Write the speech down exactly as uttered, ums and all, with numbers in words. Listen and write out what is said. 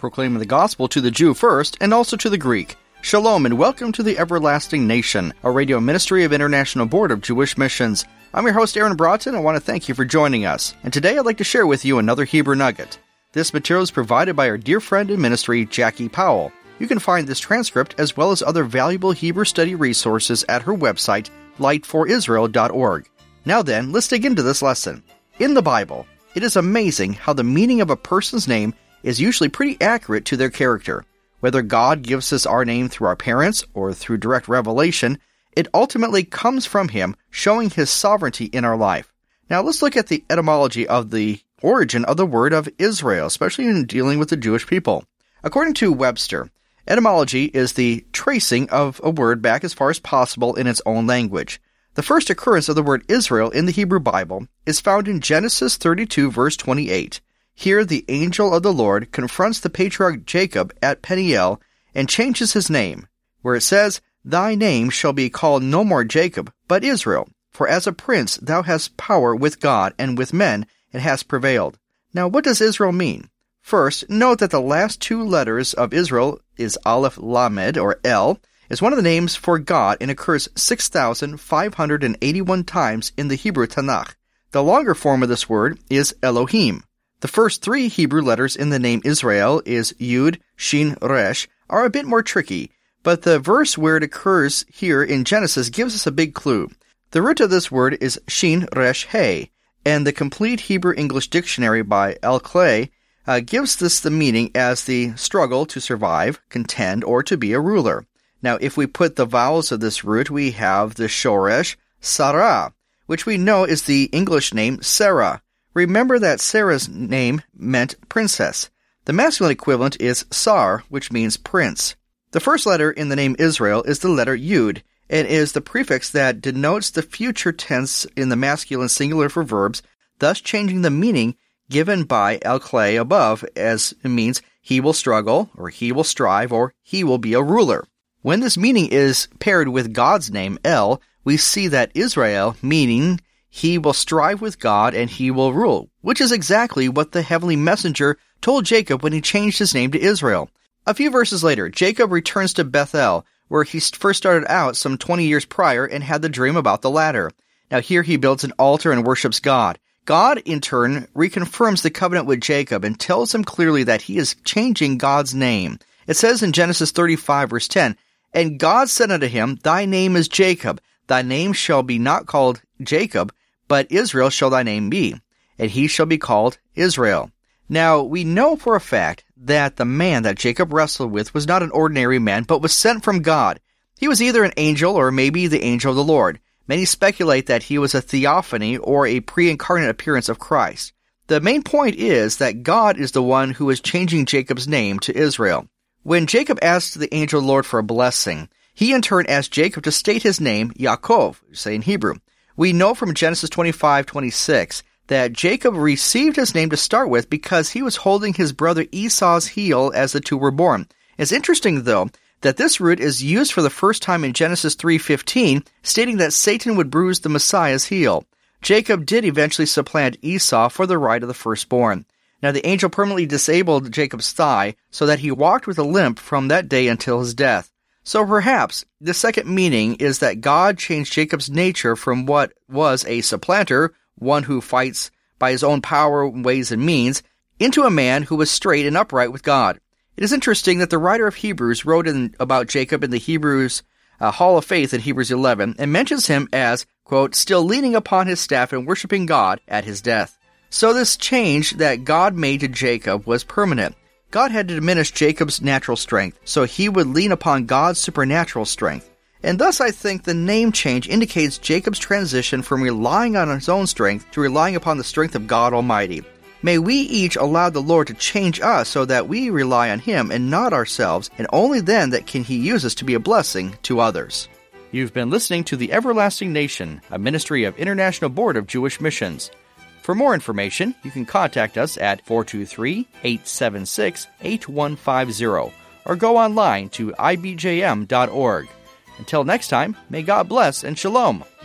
proclaiming the gospel to the Jew first and also to the Greek. Shalom and welcome to the Everlasting Nation, a radio ministry of International Board of Jewish Missions. I'm your host, Aaron Broughton. I want to thank you for joining us. And today I'd like to share with you another Hebrew nugget. This material is provided by our dear friend in ministry, Jackie Powell. You can find this transcript as well as other valuable Hebrew study resources at her website, light for israel dot org. Now then, let's dig into this lesson. In the Bible, it is amazing how the meaning of a person's name is usually pretty accurate to their character. Whether God gives us our name through our parents or through direct revelation, it ultimately comes from Him, showing His sovereignty in our life. Now let's look at the etymology of the origin of the word of Israel, especially in dealing with the Jewish people. According to Webster, etymology is the tracing of a word back as far as possible in its own language. The first occurrence of the word Israel in the Hebrew Bible is found in Genesis thirty-two, verse twenty-eight. Here the angel of the Lord confronts the patriarch Jacob at Peniel and changes his name, where it says, "Thy name shall be called no more Jacob, but Israel, for as a prince thou hast power with God and with men, and hast prevailed." Now what does Israel mean? First, note that the last two letters of Israel is Aleph Lamed, or El, is one of the names for God and occurs six thousand five hundred eighty-one times in the Hebrew Tanakh. The longer form of this word is Elohim. The first three Hebrew letters in the name Israel is Yud, Shin, Resh, are a bit more tricky, but the verse where it occurs here in Genesis gives us a big clue. The root of this word is Shin, Resh, He, and the complete Hebrew English dictionary by Al Clay uh, gives this the meaning as the struggle to survive, contend, or to be a ruler. Now, if we put the vowels of this root, we have the Shoresh, Sarah, which we know is the English name Sarah. Remember that Sarah's name meant princess. The masculine equivalent is Sar, which means prince. The first letter in the name Israel is the letter Yud, and is the prefix that denotes the future tense in the masculine singular for verbs, thus changing the meaning given by Al Clay above, as it means he will struggle, or he will strive, or he will be a ruler. When this meaning is paired with God's name, El, we see that Israel, meaning he will strive with God and he will rule, which is exactly what the heavenly messenger told Jacob when he changed his name to Israel. A few verses later, Jacob returns to Bethel, where he first started out some twenty years prior and had the dream about the ladder. Now here he builds an altar and worships God. God, in turn, reconfirms the covenant with Jacob and tells him clearly that he is changing God's name. It says in Genesis thirty-five, verse ten, "And God said unto him, Thy name is Jacob. Thy name shall be not called Jacob, but Israel shall thy name be, and he shall be called Israel." Now, we know for a fact that the man that Jacob wrestled with was not an ordinary man, but was sent from God. He was either an angel or maybe the angel of the Lord. Many speculate that he was a theophany or a pre-incarnate appearance of Christ. The main point is that God is the one who is changing Jacob's name to Israel. When Jacob asked the angel of the Lord for a blessing, he in turn asked Jacob to state his name, Yaakov, say in Hebrew. We know from Genesis twenty-five twenty-six that Jacob received his name to start with because he was holding his brother Esau's heel as the two were born. It's interesting, though, that this root is used for the first time in Genesis three fifteen, stating that Satan would bruise the Messiah's heel. Jacob did eventually supplant Esau for the right of the firstborn. Now the angel permanently disabled Jacob's thigh so that he walked with a limp from that day until his death. So perhaps the second meaning is that God changed Jacob's nature from what was a supplanter, one who fights by his own power, ways, and means, into a man who was straight and upright with God. It is interesting that the writer of Hebrews wrote in, about Jacob in the Hebrews uh, Hall of Faith in Hebrews eleven and mentions him as, quote, still leaning upon his staff and worshiping God at his death. So this change that God made to Jacob was permanent. God had to diminish Jacob's natural strength, so he would lean upon God's supernatural strength. And thus I think the name change indicates Jacob's transition from relying on his own strength to relying upon the strength of God Almighty. May we each allow the Lord to change us so that we rely on Him and not ourselves, and only then that can He use us to be a blessing to others. You've been listening to The Everlasting Nation, a ministry of International Board of Jewish Missions. For more information, you can contact us at four two three, eight seven six, eight one five zero or go online to I B J M dot org. Until next time, may God bless and shalom.